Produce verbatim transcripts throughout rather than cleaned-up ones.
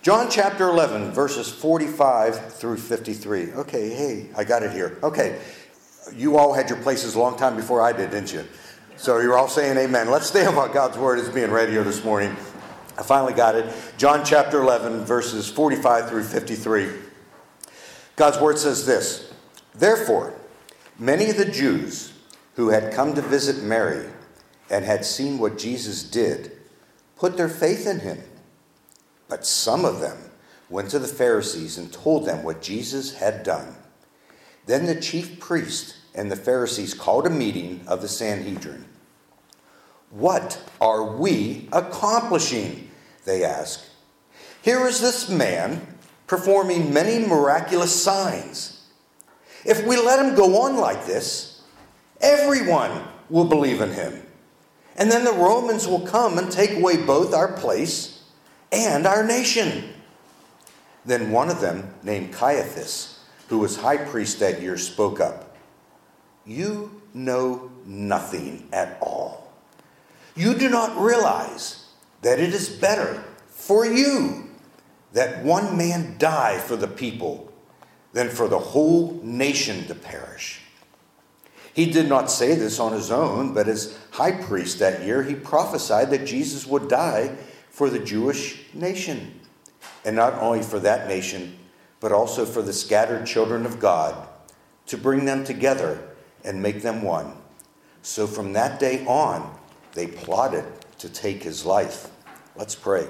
John chapter eleven, verses forty-five through fifty-three. Okay, hey, I got it here. Okay, you all had your places a long time before I did, didn't you? So you're all saying amen. Let's stay on what God's word is being read here this morning. I finally got it. John chapter eleven, verses forty-five through fifty-three. God's word says this: Therefore, many of the Jews who had come to visit Mary and had seen what Jesus did put their faith in him. But some of them went to the Pharisees and told them what Jesus had done. Then the chief priest and the Pharisees called a meeting of the Sanhedrin. "What are we accomplishing?" they asked. "Here is this man performing many miraculous signs. If we let him go on like this, everyone will believe in him. And then the Romans will come and take away both our place and our nation." Then one of them, named Caiaphas, who was high priest that year, spoke up. "You know nothing at all. You do not realize that it is better for you that one man die for the people than for the whole nation to perish." He did not say this on his own, but as high priest that year, he prophesied that Jesus would die for the Jewish nation, and not only for that nation, but also for the scattered children of God, to bring them together and make them one. So from that day on, they plotted to take his life. Let's pray.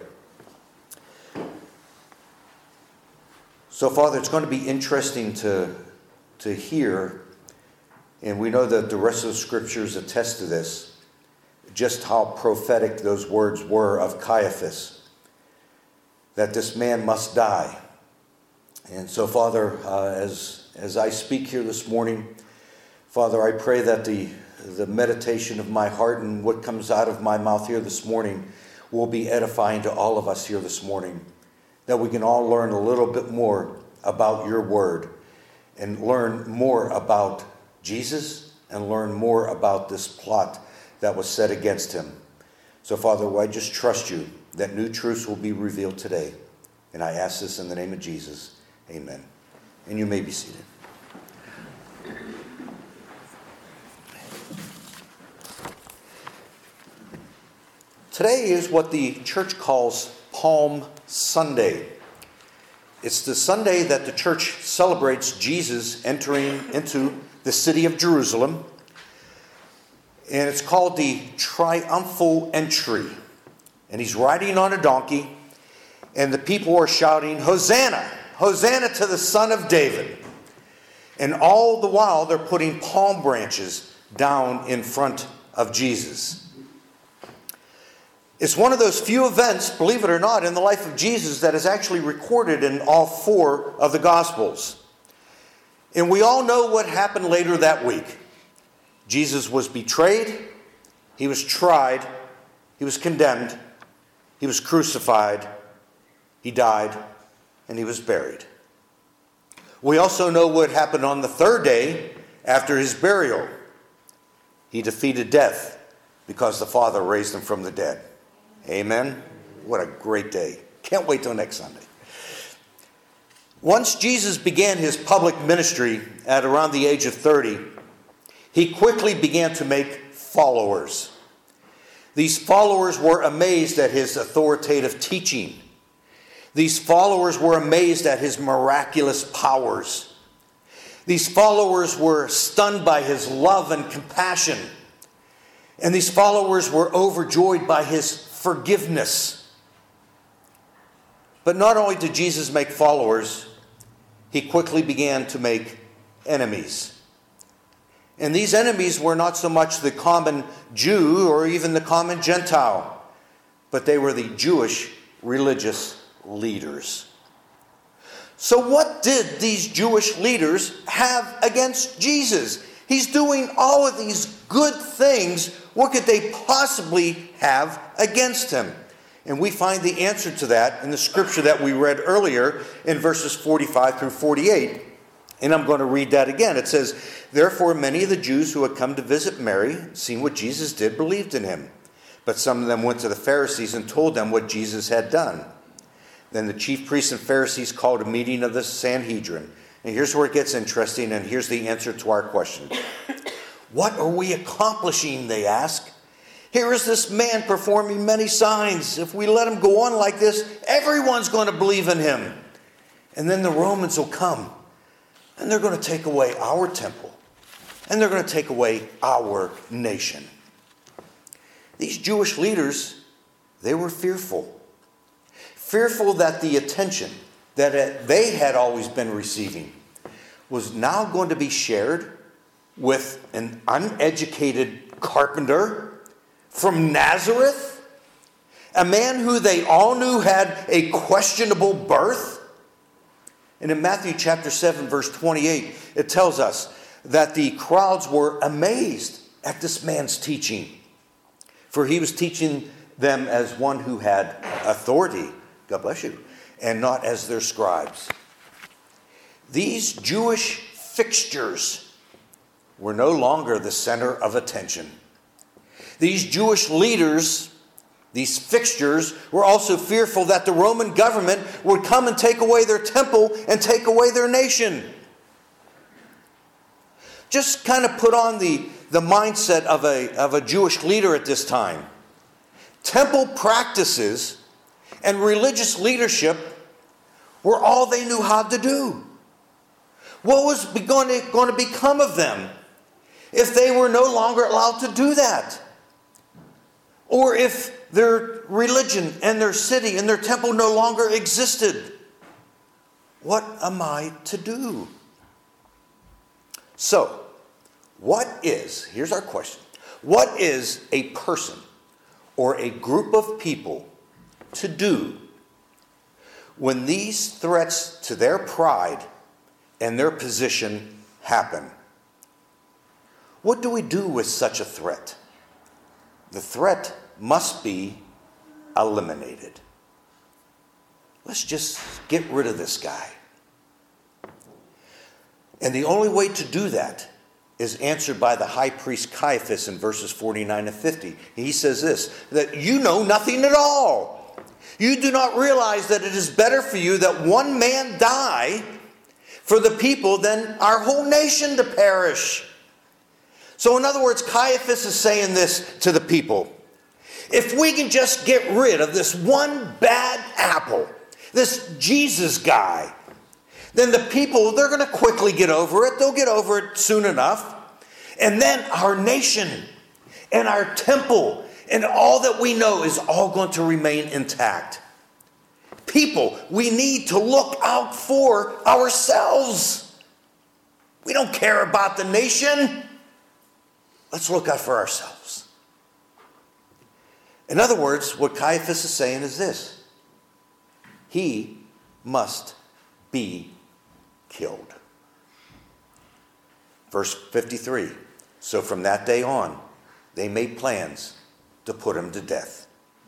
So, Father, it's going to be interesting to, to hear, and we know that the rest of the scriptures attest to this, just how prophetic those words were of Caiaphas, that this man must die. And so, Father, uh, as as I speak here this morning, Father, I pray that the, the meditation of my heart and what comes out of my mouth here this morning will be edifying to all of us here this morning, that we can all learn a little bit more about your word and learn more about Jesus and learn more about this plot that was set against him. So, Father, I just trust you that new truths will be revealed today. And I ask this in the name of Jesus. Amen. And you may be seated. Today is what the church calls Palm Sunday. It's the Sunday that the church celebrates Jesus entering into the city of Jerusalem. And it's called the triumphal entry. And he's riding on a donkey, and the people are shouting, "Hosanna! Hosanna to the Son of David!" And all the while, they're putting palm branches down in front of Jesus. It's one of those few events, believe it or not, in the life of Jesus that is actually recorded in all four of the Gospels. And we all know what happened later that week. Jesus was betrayed, he was tried, he was condemned, he was crucified, he died, and he was buried. We also know what happened on the third day after his burial. He defeated death because the Father raised him from the dead. Amen? What a great day. Can't wait till next Sunday. Once Jesus began his public ministry at around the age of thirty, he quickly began to make followers. These followers were amazed at his authoritative teaching. These followers were amazed at his miraculous powers. These followers were stunned by his love and compassion. And these followers were overjoyed by his forgiveness. But not only did Jesus make followers, he quickly began to make enemies. And these enemies were not so much the common Jew or even the common Gentile, but they were the Jewish religious leaders. So what did these Jewish leaders have against Jesus? He's doing all of these good things. What could they possibly have against him? And we find the answer to that in the scripture that we read earlier in verses forty-five through forty-eight. And I'm going to read that again. It says, "Therefore many of the Jews who had come to visit Mary, seeing what Jesus did, believed in him. But some of them went to the Pharisees and told them what Jesus had done. Then the chief priests and Pharisees called a meeting of the Sanhedrin. And here's where it gets interesting, and here's the answer to our question. What are we accomplishing, they ask. Here is this man performing many signs. If we let him go on like this, everyone's going to believe in him. And then the Romans will come, and they're going to take away our temple, and they're going to take away our nation. These Jewish leaders, they were fearful. Fearful that the attention that they had always been receiving was now going to be shared with an uneducated carpenter from Nazareth, a man who they all knew had a questionable birth. And in Matthew chapter seven, verse twenty-eight, it tells us that the crowds were amazed at this man's teaching, for he was teaching them as one who had authority, God bless you, and not as their scribes. These Jewish fixtures were no longer the center of attention. These Jewish leaders, these fixtures, were also fearful that the Roman government would come and take away their temple and take away their nation. Just kind of put on the, the mindset of a, of a Jewish leader at this time. Temple practices and religious leadership were all they knew how to do. What was going to, going to become of them if they were no longer allowed to do that? Or if their religion and their city and their temple no longer existed? What am I to do? So, what is, here's our question, what is a person or a group of people to do when these threats to their pride and their position happen? What do we do with such a threat? The threat must be eliminated. Let's just get rid of this guy. And the only way to do that is answered by the high priest Caiaphas in verses forty-nine and fifty. He says this, that you know nothing at all. You do not realize that it is better for you that one man die for the people than our whole nation to perish. So in other words, Caiaphas is saying this to the people. If we can just get rid of this one bad apple, this Jesus guy, then the people, they're going to quickly get over it. They'll get over it soon enough. And then our nation and our temple and all that we know is all going to remain intact. People, we need to look out for ourselves. We don't care about the nation. Let's look out for ourselves. In other words, what Caiaphas is saying is this. He must be killed. Verse fifty-three. So from that day on, they made plans to put him to death.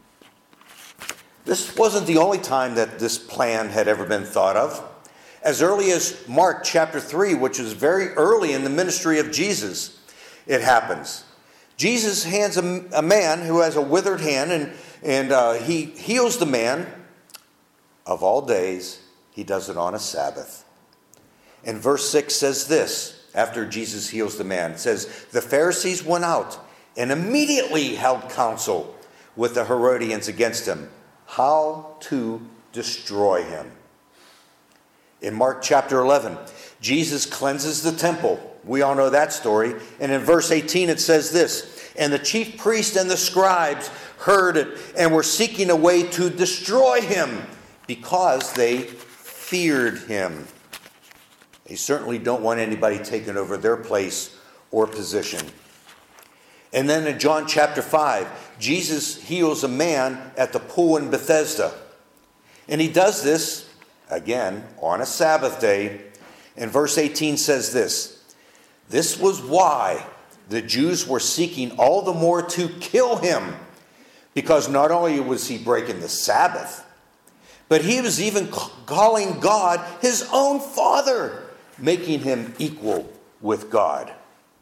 This wasn't the only time that this plan had ever been thought of. As early as Mark chapter three, which is very early in the ministry of Jesus, it happens. Jesus hands a, a man who has a withered hand, and, and uh, he heals the man. Of all days, he does it on a Sabbath. And verse six says this, after Jesus heals the man. It says, the Pharisees went out and immediately held counsel with the Herodians against him, how to destroy him. In Mark chapter eleven, Jesus cleanses the temple. We all know that story. And in verse eighteen it says this, and the chief priests and the scribes heard it and were seeking a way to destroy him because they feared him. They certainly don't want anybody taking over their place or position. And then in John chapter five, Jesus heals a man at the pool in Bethesda. And he does this, again, on a Sabbath day. And verse eighteen says this, this was why the Jews were seeking all the more to kill him, because not only was he breaking the Sabbath, but he was even calling God his own Father, making him equal with God.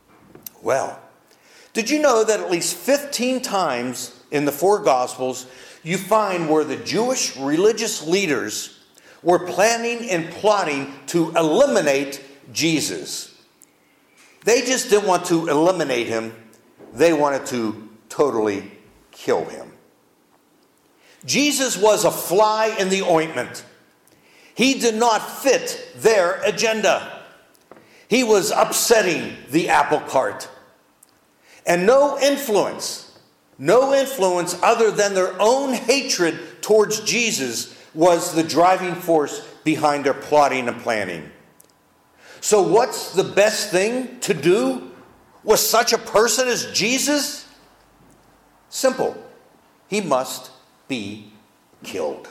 Well, did you know that at least fifteen times in the four Gospels, you find where the Jewish religious leaders were planning and plotting to eliminate Jesus. They just didn't want to eliminate him. They wanted to totally kill him. Jesus was a fly in the ointment. He did not fit their agenda. He was upsetting the apple cart. And no influence, no influence other than their own hatred towards Jesus was the driving force behind their plotting and planning. So what's the best thing to do with such a person as Jesus? Simple. He must be killed.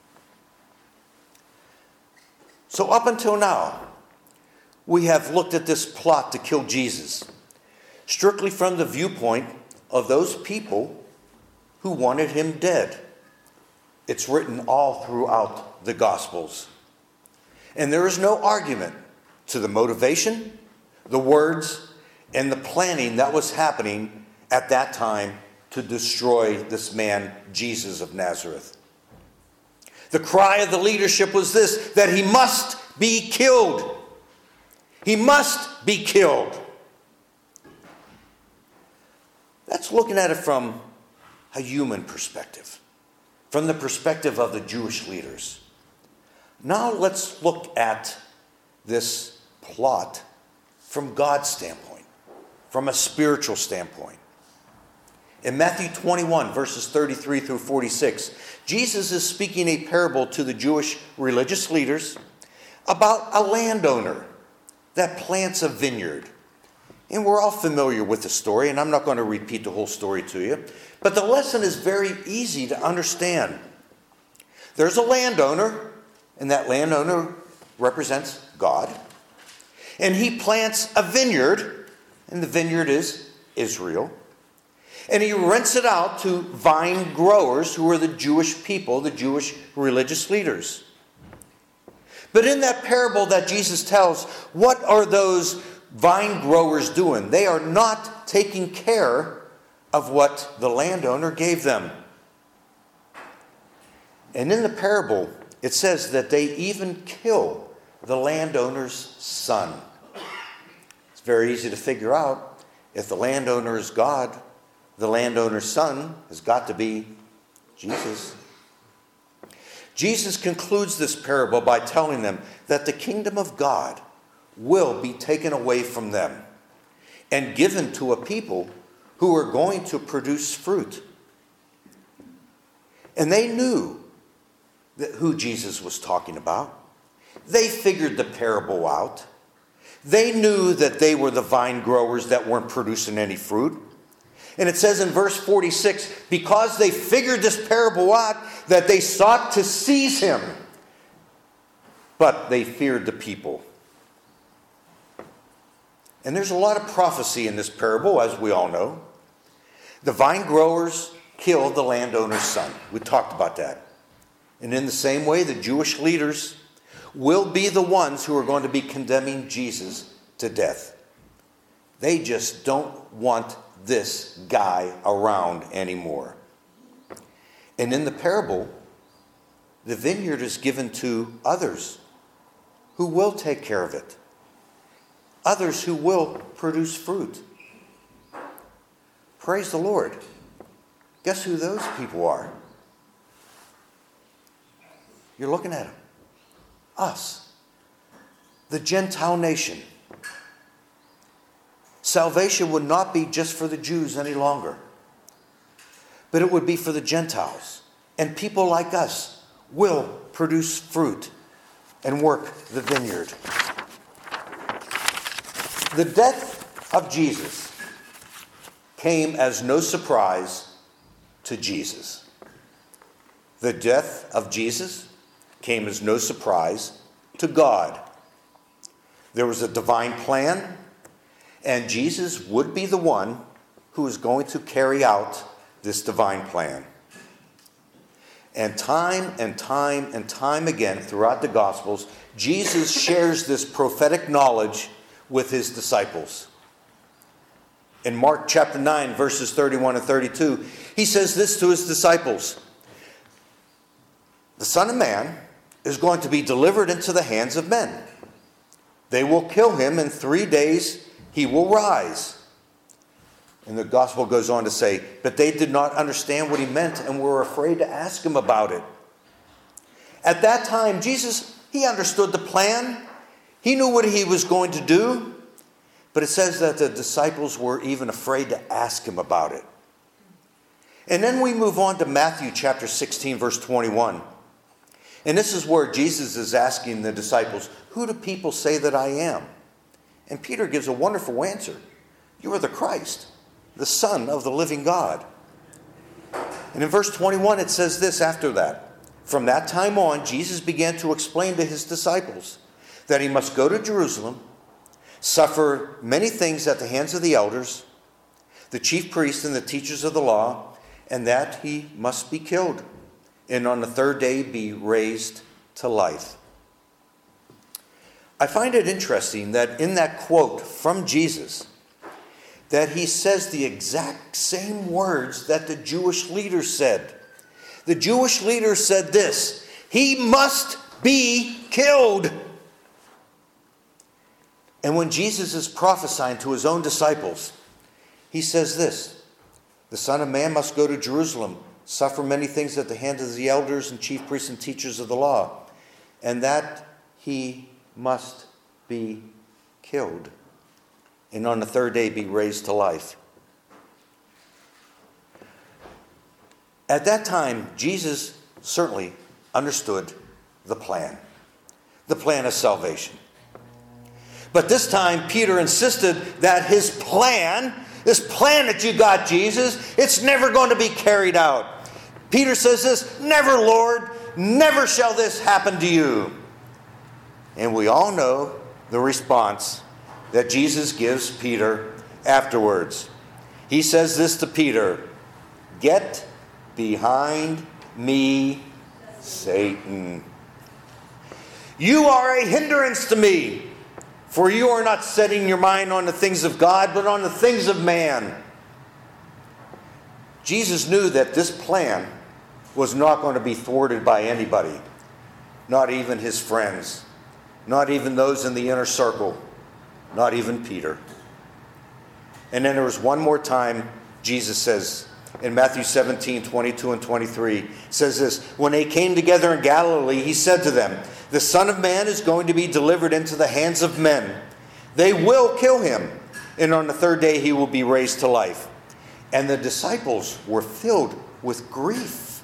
So up until now, we have looked at this plot to kill Jesus strictly from the viewpoint of those people who wanted him dead. It's written all throughout the Gospels. And there is no argument to the motivation, the words, and the planning that was happening at that time to destroy this man, Jesus of Nazareth. The cry of the leadership was this, that he must be killed. He must be killed. That's looking at it from a human perspective, from the perspective of the Jewish leaders. Now let's look at this plot from God's standpoint, from a spiritual standpoint. In Matthew twenty-one, verses thirty-three through forty-six, Jesus is speaking a parable to the Jewish religious leaders about a landowner that plants a vineyard. And we're all familiar with the story, and I'm not going to repeat the whole story to you. But the lesson is very easy to understand. There's a landowner, and that landowner represents God. And he plants a vineyard, and the vineyard is Israel. And he rents it out to vine growers who are the Jewish people, the Jewish religious leaders. But in that parable that Jesus tells, what are those vine growers doing? They are not taking care of what the landowner gave them. And in the parable, it says that they even kill the landowner's son. It's very easy to figure out. If the landowner is God, the landowner's son has got to be Jesus. Jesus concludes this parable by telling them that the kingdom of God will be taken away from them and given to a people who are going to produce fruit. And they knew that who Jesus was talking about. They figured the parable out. They knew that they were the vine growers that weren't producing any fruit. And it says in verse forty-six, because they figured this parable out, that they sought to seize him, but they feared the people. And there's a lot of prophecy in this parable, as we all know. The vine growers killed the landowner's son. We talked about that. And in the same way, the Jewish leaders will be the ones who are going to be condemning Jesus to death. They just don't want this guy around anymore. And in the parable, the vineyard is given to others who will take care of it. Others who will produce fruit. Praise the Lord. Guess who those people are? You're looking at them. Us. The Gentile nation. Salvation would not be just for the Jews any longer, but it would be for the Gentiles. And people like us will produce fruit and work the vineyard. The death of Jesus came as no surprise to Jesus. The death of Jesus came as no surprise to God. There was a divine plan, and Jesus would be the one who was going to carry out this divine plan. And time and time and time again throughout the Gospels, Jesus shares this prophetic knowledge with his disciples. In Mark chapter nine, verses thirty-one and thirty-two, he says this to his disciples: the Son of Man is going to be delivered into the hands of men. They will kill him. In three days he will rise. And the gospel goes on to say, but they did not understand what he meant and were afraid to ask him about it. At that time, Jesus, he understood the plan. He knew what he was going to do. But it says that the disciples were even afraid to ask him about it. And then we move on to Matthew chapter sixteen, verse twenty-one. And this is where Jesus is asking the disciples, who do people say that I am? And Peter gives a wonderful answer. You are the Christ, the Son of the living God. And in verse twenty-one, it says this after that. From that time on, Jesus began to explain to his disciples that he must go to Jerusalem, suffer many things at the hands of the elders, the chief priests and the teachers of the law, and that he must be killed, and on the third day be raised to life. I find it interesting that in that quote from Jesus, that he says the exact same words that the Jewish leaders said. The Jewish leaders said this, he must be killed. And when Jesus is prophesying to his own disciples, he says this, the Son of Man must go to Jerusalem, suffer many things at the hands of the elders and chief priests and teachers of the law, and that he must be killed, and on the third day be raised to life. At that time, Jesus certainly understood the plan, the plan of salvation. But this time, Peter insisted that his plan, this plan that you got, Jesus, it's never going to be carried out. Peter says this, never, Lord, never shall this happen to you. And we all know the response that Jesus gives Peter afterwards. He says this to Peter, get behind me, Satan. You are a hindrance to me, for you are not setting your mind on the things of God, but on the things of man. Jesus knew that this plan was not going to be thwarted by anybody, not even his friends, not even those in the inner circle, not even Peter. And then there was one more time Jesus says, in Matthew seventeen, twenty-two and twenty-three, says this, when they came together in Galilee, he said to them, the Son of Man is going to be delivered into the hands of men. They will kill him, and on the third day he will be raised to life. And the disciples were filled with grief.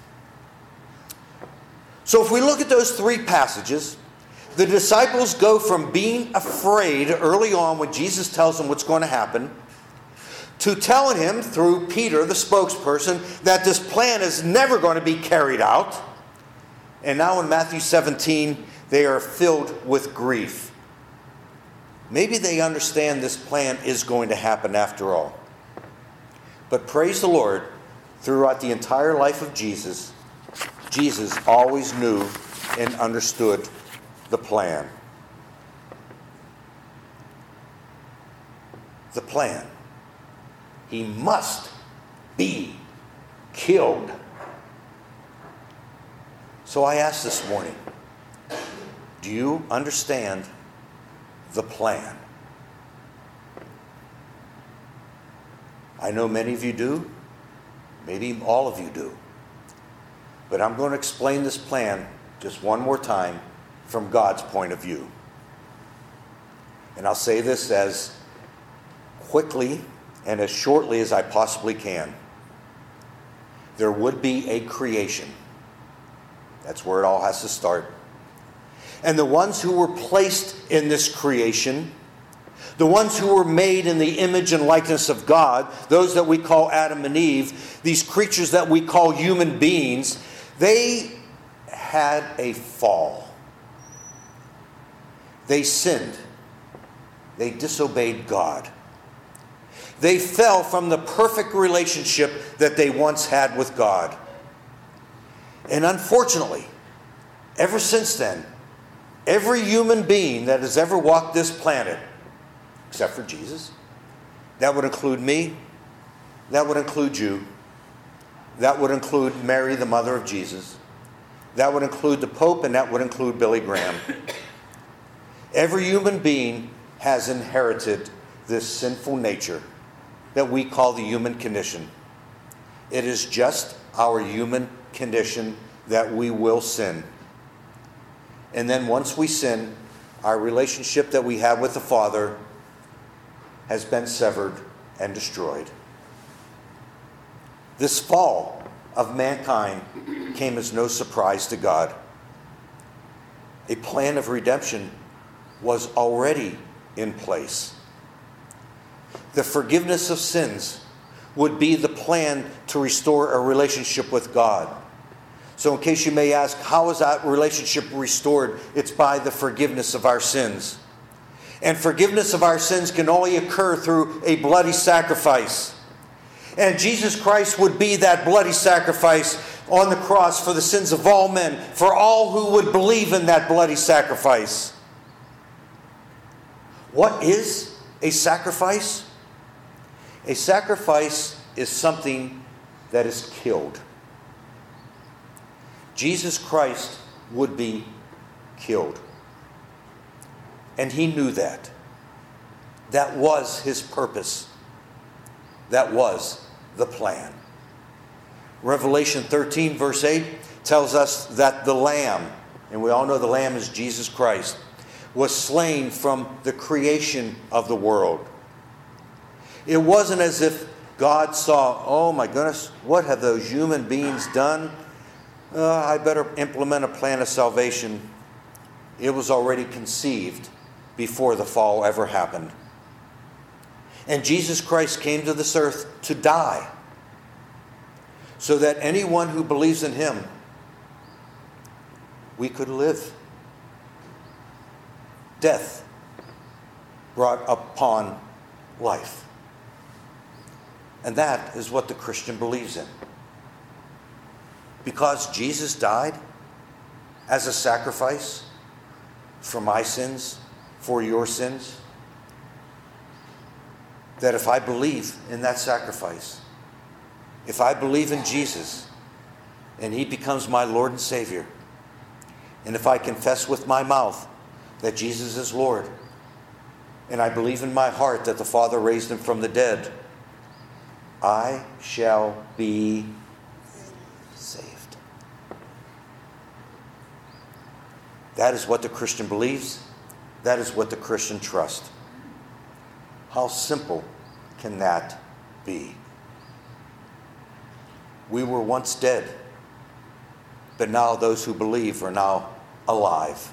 So if we look at those three passages, the disciples go from being afraid early on when Jesus tells them what's going to happen, to telling him through Peter, the spokesperson, that this plan is never going to be carried out. And now in Matthew seventeen, they are filled with grief. Maybe they understand this plan is going to happen after all. But praise the Lord, throughout the entire life of Jesus, Jesus always knew and understood the plan. The plan. He must be killed. So I ask this morning, do you understand the plan? I know many of you do. Maybe all of you do. But I'm going to explain this plan just one more time from God's point of view. And I'll say this as quickly and as shortly as I possibly can. There would be a creation. That's where it all has to start. And the ones who were placed in this creation, the ones who were made in the image and likeness of God, those that we call Adam and Eve, these creatures that we call human beings, they had a fall. They sinned. They disobeyed God. They fell from the perfect relationship that they once had with God. And unfortunately, ever since then, every human being that has ever walked this planet, except for Jesus, that would include me, that would include you, that would include Mary, the mother of Jesus, That would include the Pope, and that would include Billy Graham. Every human being has inherited this sinful nature that we call the human condition. It is just our human condition that we will sin. And then once we sin, our relationship that we have with the Father has been severed and destroyed. This fall of mankind came as no surprise to God. A plan of redemption was already in place. The forgiveness of sins would be the plan to restore a relationship with God. So in case you may ask, how is that relationship restored? It's by the forgiveness of our sins. And forgiveness of our sins can only occur through a bloody sacrifice. And Jesus Christ would be that bloody sacrifice on the cross for the sins of all men, for all who would believe in that bloody sacrifice. What is a sacrifice? A sacrifice is something that is killed. Jesus Christ would be killed. And he knew that. That was his purpose. That was the plan. Revelation thirteen, verse eight, tells us that the Lamb, and we all know the Lamb is Jesus Christ, was slain from the creation of the world. It wasn't as if God saw, oh my goodness, what have those human beings done? Uh, I better implement a plan of salvation. It was already conceived before the fall ever happened. And Jesus Christ came to this earth to die, so that anyone who believes in him, we could live. Death brought upon life. And that is what the Christian believes in. Because Jesus died as a sacrifice for my sins, for your sins, that if I believe in that sacrifice, if I believe in Jesus and he becomes my Lord and Savior, and if I confess with my mouth that Jesus is Lord, and I believe in my heart that the Father raised him from the dead, I shall be saved. That is what the Christian believes. That is what the Christian trusts. How simple can that be? We were once dead, but now those who believe are now alive.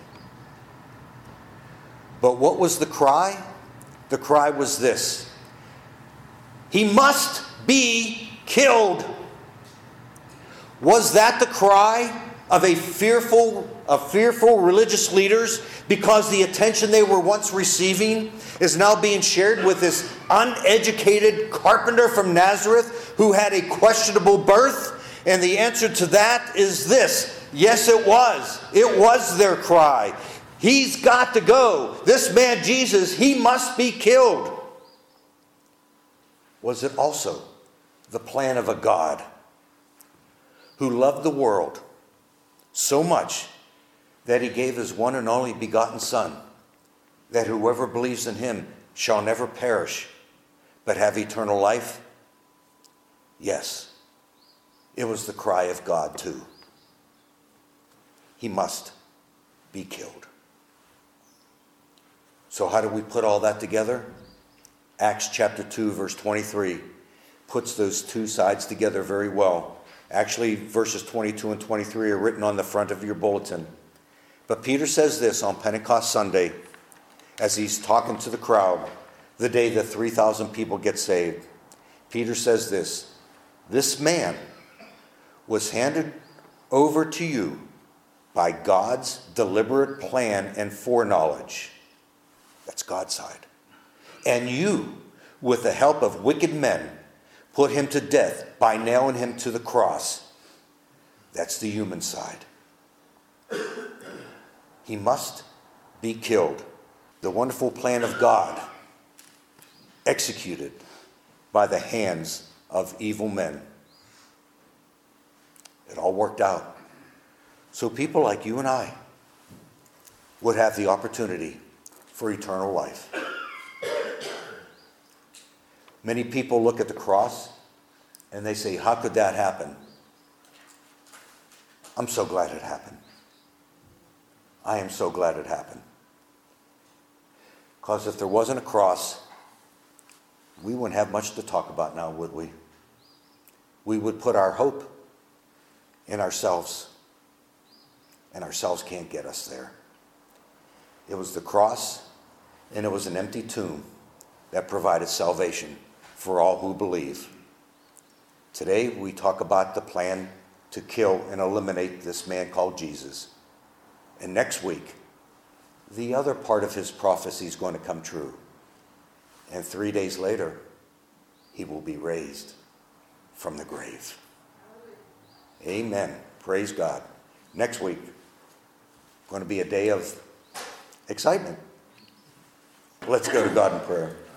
But what was the cry? The cry was this: he must be killed. Was that the cry of a fearful, of fearful religious leaders because the attention they were once receiving is now being shared with this uneducated carpenter from Nazareth who had a questionable birth? And the answer to that is this: yes, it was. It was their cry. He's got to go. This man Jesus, he must be killed. Was it also the plan of a God who loved the world so much that he gave his one and only begotten Son, that whoever believes in him shall never perish, but have eternal life? Yes, it was the cry of God too. He must be killed. So how do we put all that together? Acts chapter two, verse twenty-three puts those two sides together very well. Actually, verses twenty-two and twenty-three are written on the front of your bulletin. But Peter says this on Pentecost Sunday, as he's talking to the crowd, the day that three thousand people get saved. Peter says this: this man was handed over to you by God's deliberate plan and foreknowledge. That's God's side. And you, with the help of wicked men, put him to death by nailing him to the cross. That's the human side. He must be killed. The wonderful plan of God, executed by the hands of evil men. It all worked out. so people like you and I would have the opportunity for eternal life. Many people look at the cross and they say, how could that happen? I'm so glad it happened. I am so glad it happened. Because if there wasn't a cross, we wouldn't have much to talk about now, would we? We would put our hope in ourselves, and ourselves can't get us there. It was the cross, and it was an empty tomb that provided salvation for all who believe. Today, we talk about the plan to kill and eliminate this man called Jesus. And next week, the other part of his prophecy is going to come true. And three days later, he will be raised from the grave. Amen. Praise God. Next week, going to be a day of excitement. Let's go to God in prayer.